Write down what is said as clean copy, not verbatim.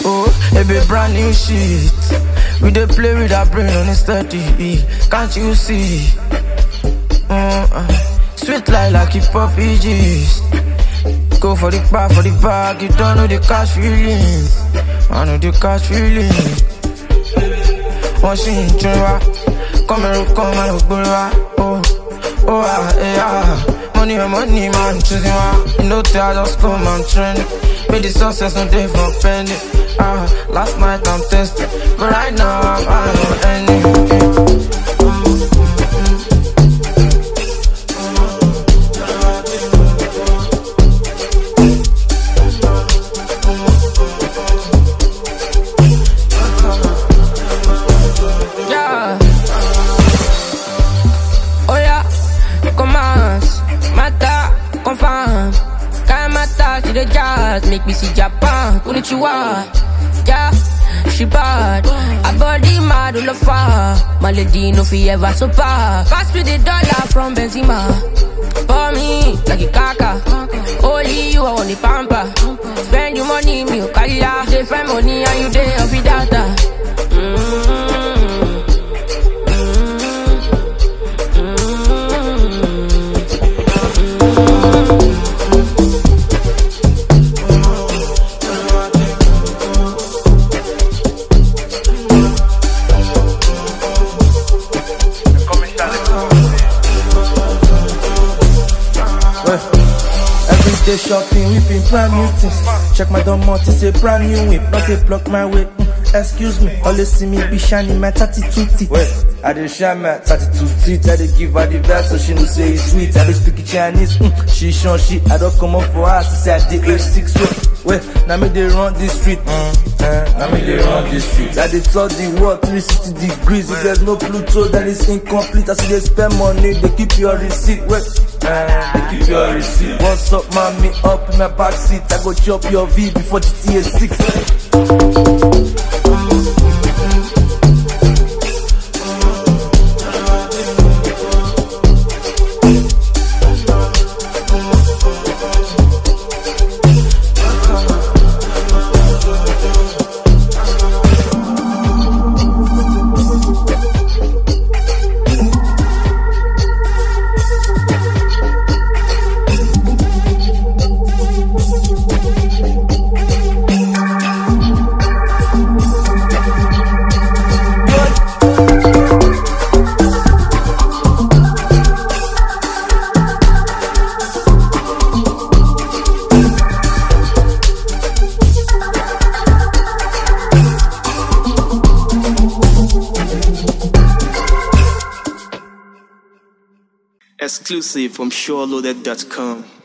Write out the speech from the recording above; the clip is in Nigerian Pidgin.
Oh, it be brand new shit. We dey play with our brain on a steady. Can't you see? Sweet like hip hop EGs. Go for the bag, you don't know the cash feelings. I know the cash feelings. One thing in Jura, come and oh, money, man, choosing one. You know, I just come and trend. Made the success no day for penny. Last night I'm tested, but right now I'm on any. The jazz make me see Japan. Konnichiwa, yeah, she bad. I body mad all of her. My lady no fi ever so far. Pass me the dollar from Benzema. For me like a kaka. Only you I want the pamper. Spend your money, me okaya. They find money and you dey up with data. Everyday shopping, whipping brand new things. Check my domot, it's a brand new whip, not a block my way. Excuse me, always see me be shining my 32 teeth. Wait, I dey shine my 32 teeth. I dey give her the vibe so she know say it's sweet. I dey speak Chinese, she show she. I don't come up for her, she say I dey age 6. Wait, now me they run this street. Now me they run this street. I dey touch the world 360 degrees. If there's no Pluto, then it's incomplete. I see they spend money, they keep your receipt. Wait, they keep your receipt. What's up, mommy? Up in my back seat. I go chop your V before GTA 6. Exclusive from SureLoaded.com.